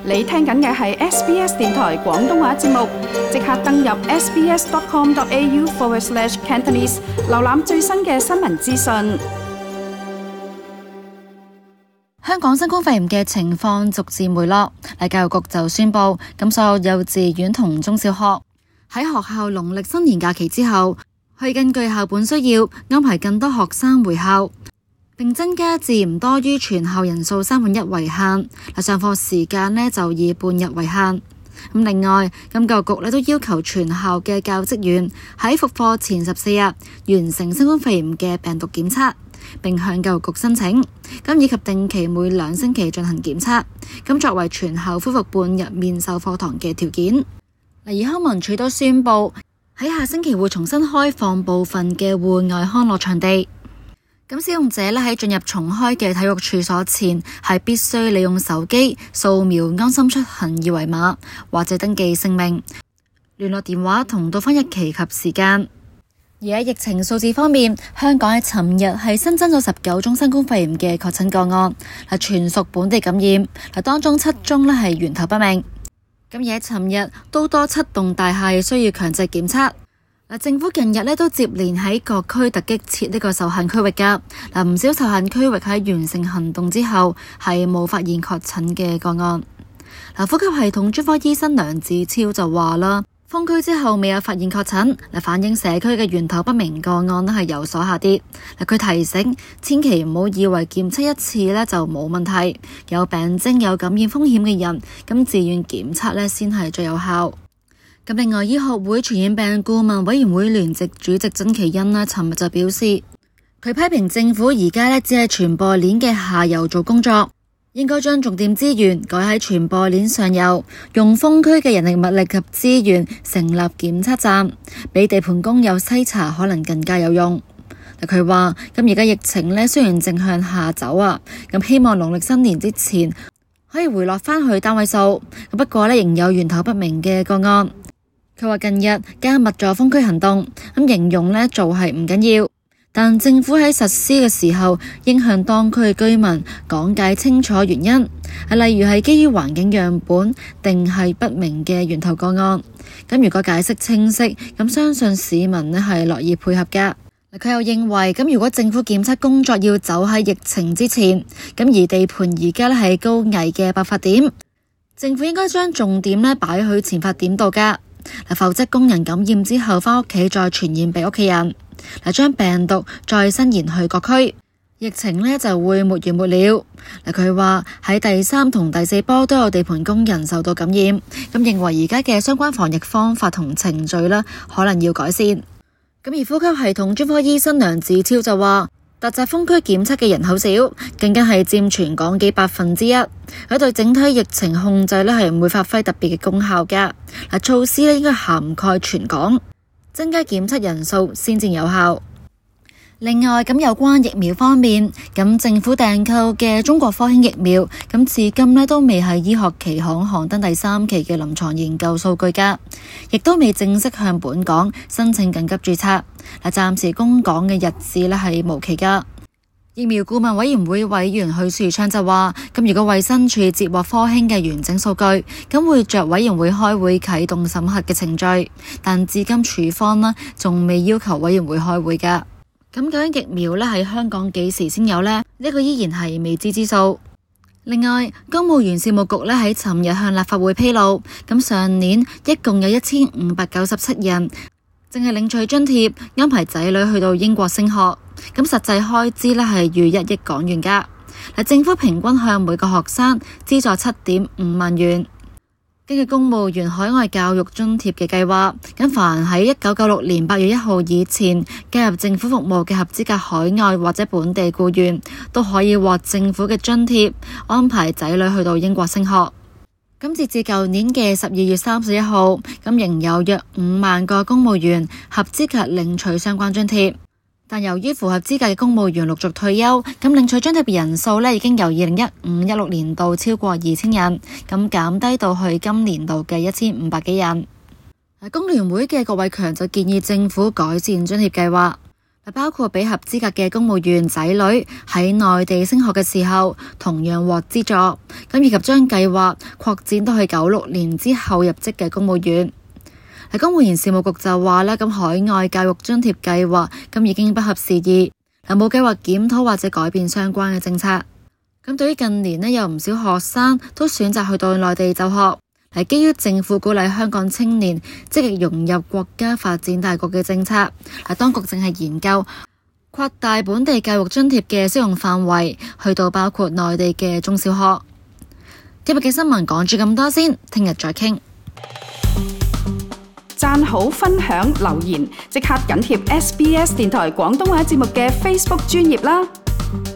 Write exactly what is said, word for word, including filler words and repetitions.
你聽緊嘅係 S B S 電台廣東話節目，即刻登入 sbs.com.au forward slash Cantonese， 瀏覽最新嘅新聞資訊。 香港新冠肺炎嘅情況逐漸回落，教育局就宣布，咁所有幼稚園同中小學喺學校農曆新年假期之後，可以根據校本需要安排更多學生回校，並增加至唔多於全校人數三分一為限。上課時間呢就以半日為限。咁另外，咁教育局呢都要求全校嘅教職員喺復課前十四日完成新冠肺炎嘅病毒檢測，並向教育局申請，咁以及定期每兩星期進行檢測，咁作為全校恢復半日面授課堂嘅條件。而康文署都宣布喺下星期會重新開放部分嘅戶外康樂場地，咁使用者咧喺進入重開嘅體育處所前，係必須利用手機掃描安心出行二維碼，或者登記姓名、聯絡電話同到訪日期及時間。而喺疫情數字方面，香港喺尋日係新增咗十九宗新冠肺炎嘅確診個案，係全屬本地感染，嗱當中七宗咧係源頭不明。咁而喺尋日都多七棟大廈需要強制檢測。嗱，政府近日咧都接連喺各區突擊設呢個受限區域噶，嗱唔少受限區域喺完成行動之後係冇發現確診嘅個案。嗱，呼吸系統專科醫生梁子超就話啦，封區之後未有發現確診，嗱反映社區嘅源頭不明個案咧係有所下跌。嗱，佢提醒千祈唔好以為檢測一次咧就冇問題，有病徵有感染風險嘅人，咁自願檢測咧先係最有效。咁另外，醫學會傳染病顧問委員會聯席主席曾祈殷呢，尋日就表示，佢批評政府而家呢只係傳播鏈嘅下游做工作，應該將重點資源改喺傳播鏈上游，用封區嘅人力物力及資源成立檢測站，俾地盤工友篩查可能更加有用。佢話，咁而家疫情呢雖然正向下走啊，咁希望農曆新年之前可以回落返去單位數，不過呢仍有源頭不明嘅個案。佢話近日加密咗封區行動，咁形容呢做係唔緊要，但政府喺實施嘅時候應向當區嘅居民講解清楚原因，例如係基於環境樣本定係不明嘅源頭個案。咁如果解釋清晰，咁相信市民呢係樂意配合㗎。佢又認為，咁如果政府檢測工作要走喺疫情之前，咁而地盤而家呢係高危嘅爆發點，政府應該將重點呢擺去前發點度㗎。否則工人感染之後返屋企再傳染俾屋企人，嗱將病毒再伸延去各區，疫情呢就會沒完沒了。嗱佢話喺第三同第四波都有地盤工人受到感染，咁認為而家嘅相關防疫方法同程序呢可能要改善。咁而呼吸系統專科醫生梁子超就話，特襲封區檢測嘅人口少，更加係佔全港幾百分之一，佢對整體疫情控制呢係唔會發揮特別嘅功效㗎。嗱，措施呢應該涵蓋全港，增加檢測人數先至有效。另外，咁有關疫苗方面，咁政府訂購嘅中國科興疫苗，咁至今呢都未係醫學期刊刊登第三期嘅臨床研究數據㗎，亦都未正式向本港申請緊急註冊。嗱，暫時供港嘅日子呢係無期㗎。疫苗顧問委員會委員許樹昌就話，咁如果衛生署接獲科興嘅完整數據，咁會着委員會開會啟動審核嘅程序，但至今署方呢仲未要求委員會開會㗎。咁究竟疫苗呢喺香港幾時先有呢？呢個依然係未知之數。另外，公務員事務局呢喺尋日向立法會披露，咁上年一共有一千五百九十七人淨係領取津貼，安排仔女去到英國升學，咁實際開支呢係逾一億港元㗎。嗱，政府平均向每個學生資助七點五萬元。根據公務員海外教育津貼嘅計劃，咁凡喺一九九六年八月一號以前加入政府服務嘅合資格海外或者本地僱員，都可以獲政府嘅津貼，安排仔女去到英國升學。咁截至舊年嘅十二月三十一號，咁仍有約五萬個公務員合資格領取相關津貼。但由於符合資格嘅公務員陸續退休，咁領取津貼嘅人數呢已經由二零一五一六年度超過二千人，咁減低到去今年度嘅一千五百幾人。工聯會嘅郭偉強就建議政府改善津貼計劃，包括俾合資格嘅公務員仔女喺內地升學嘅時候同樣獲資助， 咁以及將計劃擴展到去九六年之後入職嘅公務員。公務員事務局就話咧，咁海外教育津貼計劃咁已經不合時宜，嗱冇計劃檢討或者改變相關嘅政策。咁對於近年咧有唔少學生都選擇去到內地就學，係基於政府鼓勵香港青年積極融入國家發展大局嘅政策，係當局正係研究擴大本地教育津貼嘅適用範圍，去到包括內地嘅中小學。今日嘅新聞講住咁多先，聽日再傾。 讚好、分享、留言，即刻緊貼 S B S 電台廣東話節目嘅 Facebook 專頁啦！